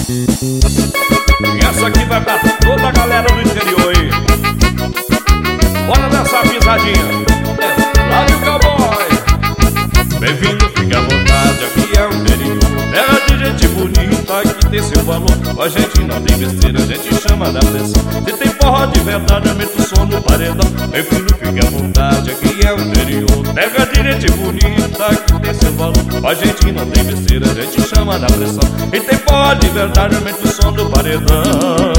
E essa aqui vai pra toda a galera do interior aí. Bora nessa pisadinha. Lá do cowboy. Bem-vindo, fique à vontade, aqui é o interior. Terra de gente bonita que tem seu valor. A gente não tem besteira, a gente chama da pressão. Se tem forró de verdade, aumenta o som no paredão. Bem-vindo, fique à vontade, aqui é o interior. Terra de gente bonita que tem seu valor. A gente não tem besteira, a gente chama da pressão. E tem forró de verdade, aumenta o som no paredão.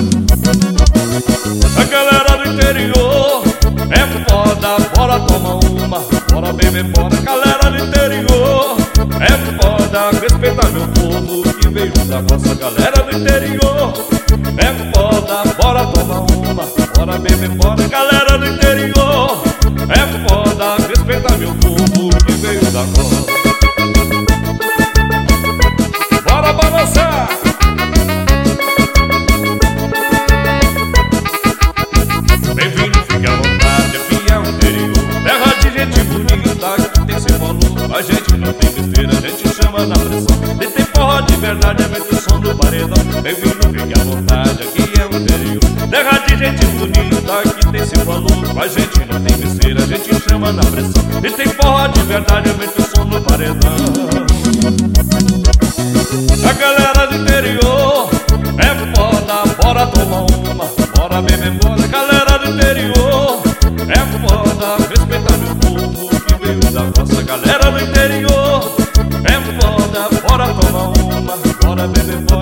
A galera do interior é foda, bora tomar uma, bora beber fora. Galera do interior é foda, respeita meu povo que veio da nossa. Galera do interior é foda, bora tomar uma, bora beber fora. Galera do interior é foda, respeita meu povo que veio da nossa. Bora balançar! Bem-vindo, fique à vontade, aqui é o interior. Terra de gente bonita que tem seu valor. A gente não tem besteira, a gente chama na pressão. E tem forró de verdade, aumenta o som do paredão. Bem-vindo, fique à vontade, aqui é o interior. Terra de gente bonita que tem seu valor. A gente não tem besteira, a gente chama na pressão. E tem forró de verdade, aumenta o som do paredão. A galera do interior é foda, bora tomar uma, bora beber fora. Galera do interior é foda, respeita meu povo que veio da nossa. Galera do interior é foda, bora tomar uma, bora beber fora.